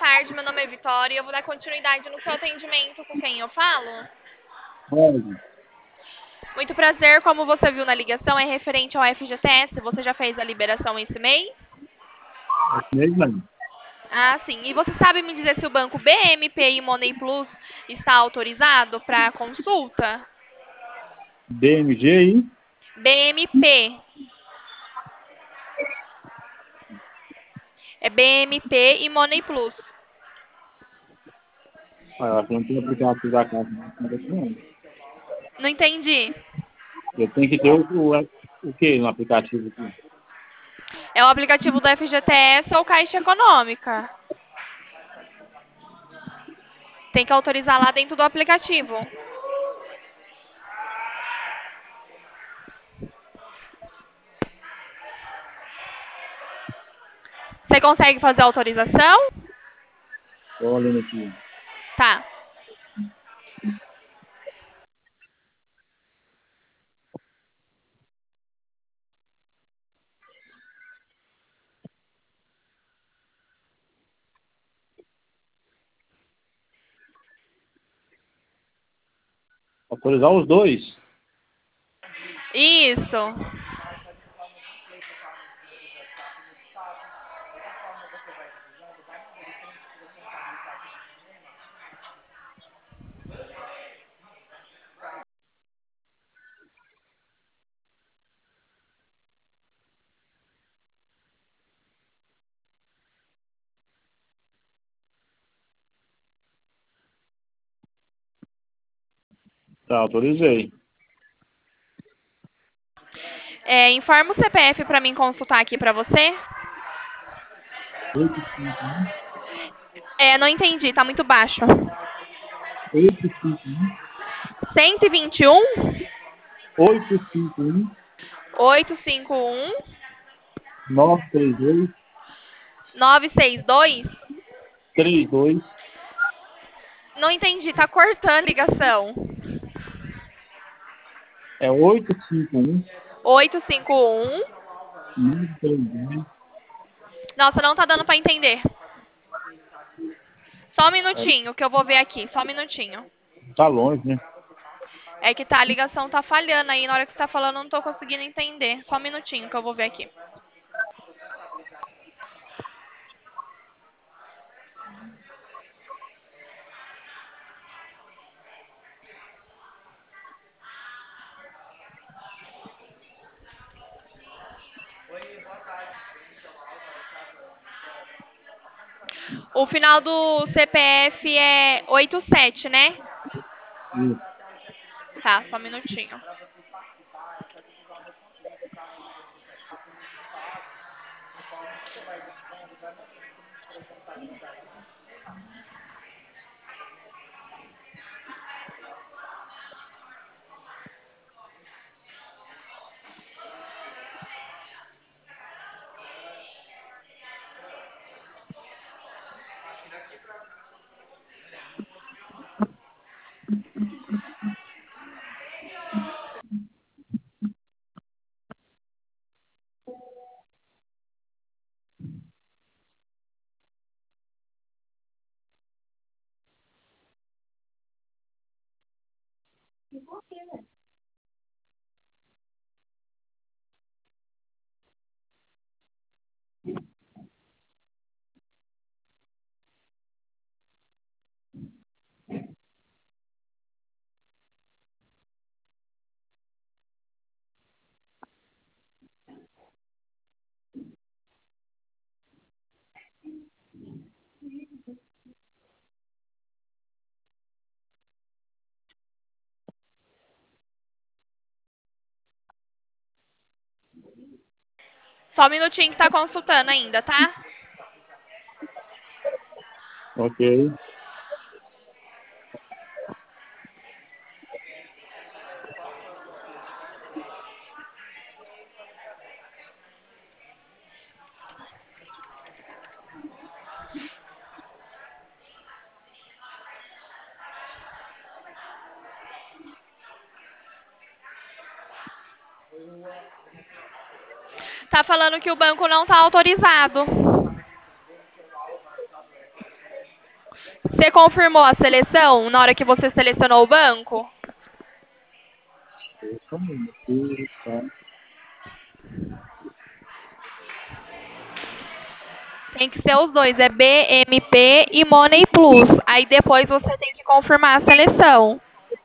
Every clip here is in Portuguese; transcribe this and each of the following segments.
tarde. Meu nome é Vitória e eu vou dar continuidade no seu atendimento com quem eu falo. Pode. Muito prazer, como você viu na ligação, é referente ao FGTS. Você já fez a liberação esse mês? Mesmo aí. Ah, sim. E você sabe me dizer se o banco BMP e Money Plus está autorizado para consulta? BMG aí. BMP. É BMP e Money Plus. Eu acho que não tem aplicativo da casa. Não. Não entendi. Eu tenho que ter o que no aplicativo aqui? É o aplicativo do FGTS ou Caixa Econômica. Tem que autorizar lá dentro do aplicativo. Você consegue fazer a autorização? Estou olhando aqui. Tá. Autorizar os dois. Isso. Tá, autorizei. Informa o CPF para mim consultar aqui para você. 851. Não entendi, tá muito baixo. 851. 121 851. 851 932. 962. 32. Não entendi, tá cortando a ligação. É 851. 851. 932. Nossa, não tá dando para entender. Só um É, minutinho que eu vou ver aqui, só um minutinho. tá longe, né? É que tá, a ligação tá falhando aí, na hora que você tá falando eu não tô conseguindo entender. Só um minutinho que eu vou ver aqui. O final do CPF é 87, né? Isso. Tá, só um minutinho. Só um minutinho que tá consultando ainda, tá? Ok. Tá falando que o banco não tá autorizado. Você confirmou a seleção na hora que você selecionou o banco? Tá. Tem que ser os dois, é BMP e Money Plus. Aí depois você tem que confirmar a seleção.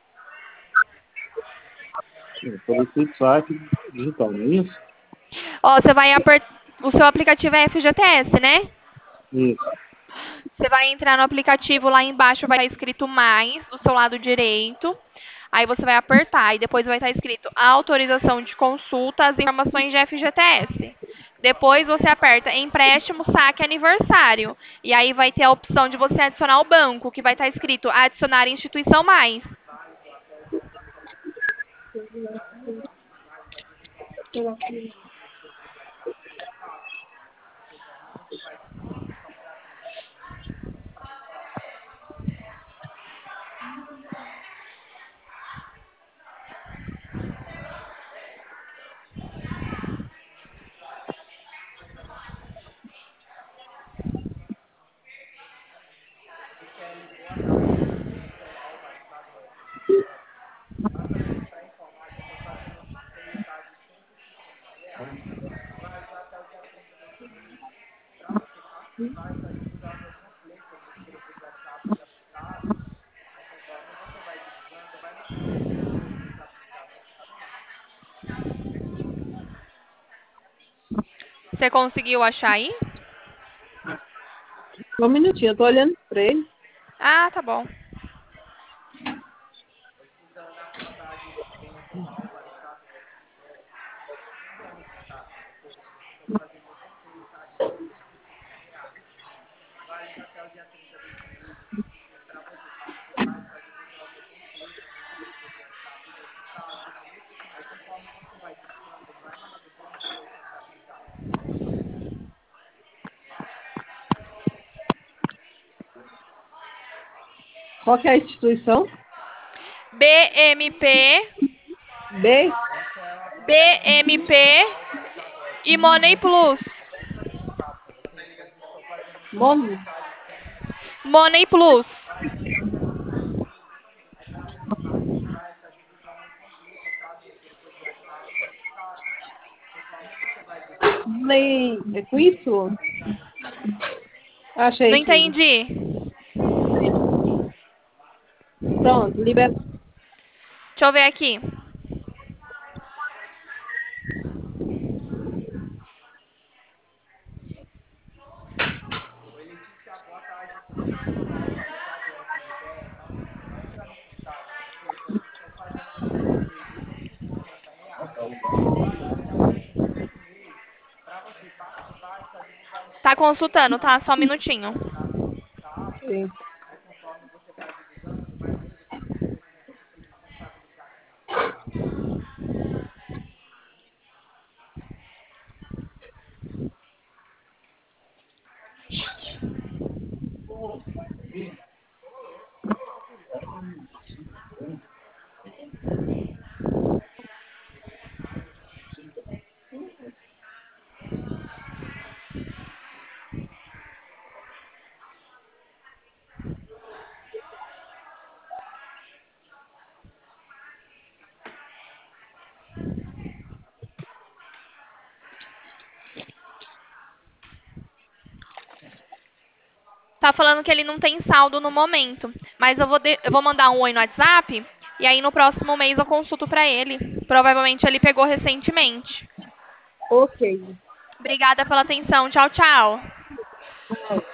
Pelo site digital, não é isso? Ó, você vai apertar. O seu aplicativo é FGTS, né? Isso. Você vai entrar no aplicativo, lá embaixo vai estar escrito mais, do seu lado direito. Aí você vai apertar e depois vai estar escrito autorização de consulta às informações de FGTS. Depois você aperta empréstimo, saque aniversário. E aí vai ter a opção de você adicionar o banco, que vai estar escrito adicionar instituição mais. Você conseguiu achar aí? Só um minutinho, eu tô olhando pra ele. Ah, tá bom. Qual que é a instituição? BMP, B? BMP e Money Plus. Mon... Money Plus. Money... É com isso? Achei Não aqui. entendi. Pronto, libera. Deixa eu ver aqui. Tá consultando, tá? Só um minutinho. Sim. Tá falando que ele não tem saldo no momento. Mas eu vou mandar um oi no WhatsApp. E aí no próximo mês eu consulto pra ele. Provavelmente ele pegou recentemente. Ok. Obrigada pela atenção. Tchau, tchau.